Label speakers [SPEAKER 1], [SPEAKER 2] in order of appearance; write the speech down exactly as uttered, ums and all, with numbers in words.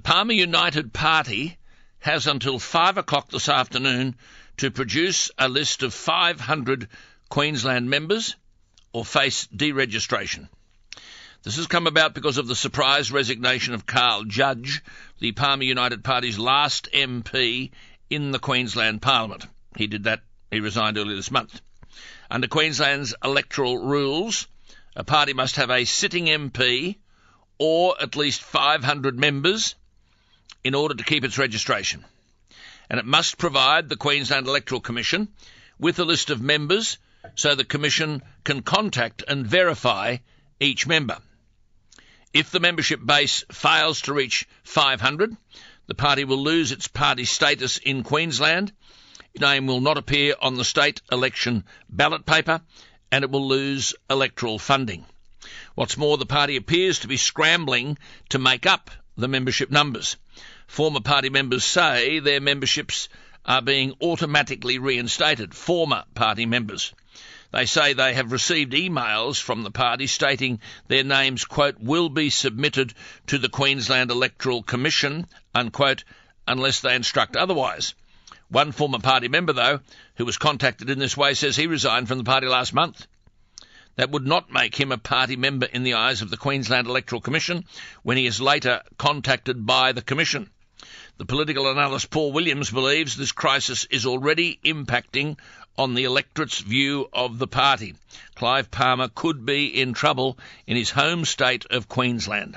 [SPEAKER 1] Palmer United Party has until five o'clock this afternoon to produce a list of five hundred Queensland members or face deregistration. This has come about because of the surprise resignation of Carl Judge, the Palmer United Party's last M P in the Queensland Parliament. He did that, he resigned earlier this month. Under Queensland's electoral rules, a party must have a sitting M P or at least five hundred members in order to keep its registration. And it must provide the Queensland Electoral Commission with a list of members so the Commission can contact and verify each member. If the membership base fails to reach five hundred, the party will lose its party status in Queensland, its name will not appear on the state election ballot paper, and it will lose electoral funding. What's more, the party appears to be scrambling to make up the membership numbers. Former party members say their memberships are being automatically reinstated, former party members. They say they have received emails from the party stating their names, quote, will be submitted to the Queensland Electoral Commission, unquote, unless they instruct otherwise. One former party member, though, who was contacted in this way, says he resigned from the party last month. That would not make him a party member in the eyes of the Queensland Electoral Commission when he is later contacted by the Commission. The political analyst Paul Williams believes this crisis is already impacting on the electorate's view of the party. Clive Palmer could be in trouble in his home state of Queensland.